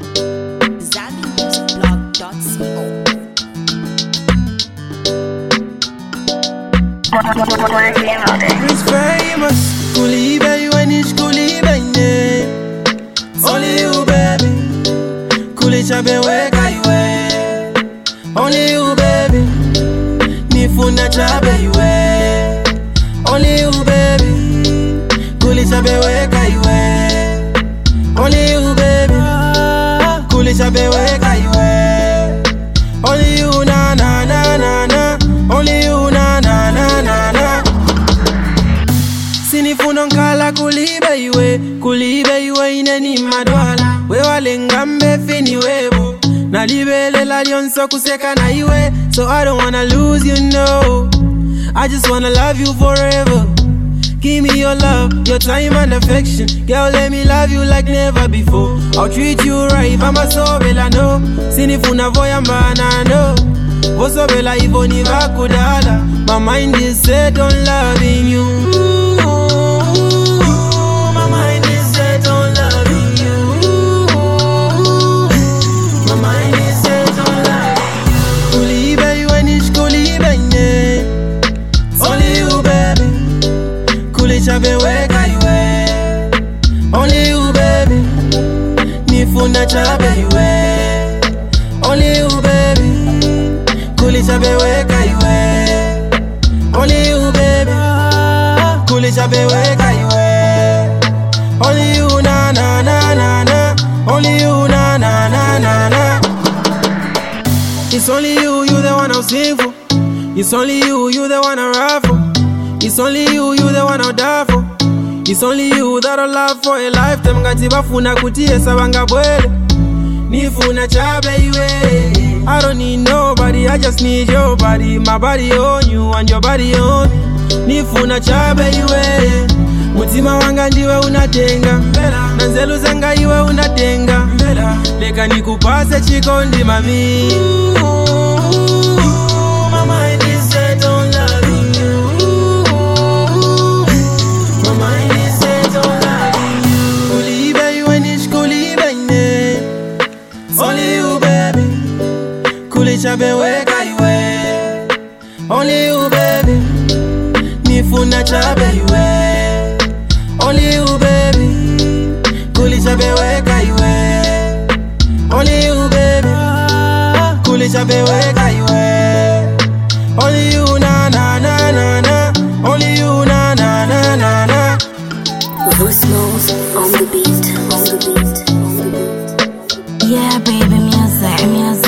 ZambianMusicBlog.co. It's famous. Kuli baby, when it's kuli baby. Only you baby. Kuli chabe weka iwe. Only you baby. Nifuna chabe iwe. Only you baby. Kuli chabe weka iwe. Only you baby. Kuli chabe weka iwe. Only you na na na na na. Only you na na na na na. Sinifuna nkala kulibe iwe ineni madwala. We walengambe fini webo. Nalibele la lyonso kuseka na iwe. So I don't wanna lose you, no. I just wanna love you forever. Give me your love, your time and affection. Girl, let me love you like never before. I'll treat you right, mama so bela no. Sinifuna voyamba na no. Voso bela ivoni vakudala. My mind is set on loving you. My mind is set on loving you. My mind is set on loving you. Kulibe iwe nish kulibe nye. Only you baby. Chabe weka iwe. Only you baby. Nifuna chabe iwe. Only you baby. Kuli chabe weka iwe. Only you baby. Kuli chabe weka iwe. Only you na na na na na. Only you na na na na na. It's only you the one I'll sing for. It's only you the one I'll ride for. It's only you the one I'll die for. It's only you that I'll love for a lifetime. Ngati bafuna kutiesa banga bwele. Nifuna chabe iwe. I don't need nobody, I just need your body. My body on you and your body on me. Nifuna chabe iwe. Mutima wanga ndiwe unatenga. Nanzelu zanga iwe unatenga. Leka nikupase chikondi mami. My mind is set on loving you. Chabe weka iwe. Only you baby. Nifuna chabe iwe. Only you baby. Kuli chabe weka iwe. Only you baby. Kuli chabe weka iwe. Only you na na na na na. Only you na na na na na. Rusmos on the beat, on the beat, on the beat. Yeah, baby, music.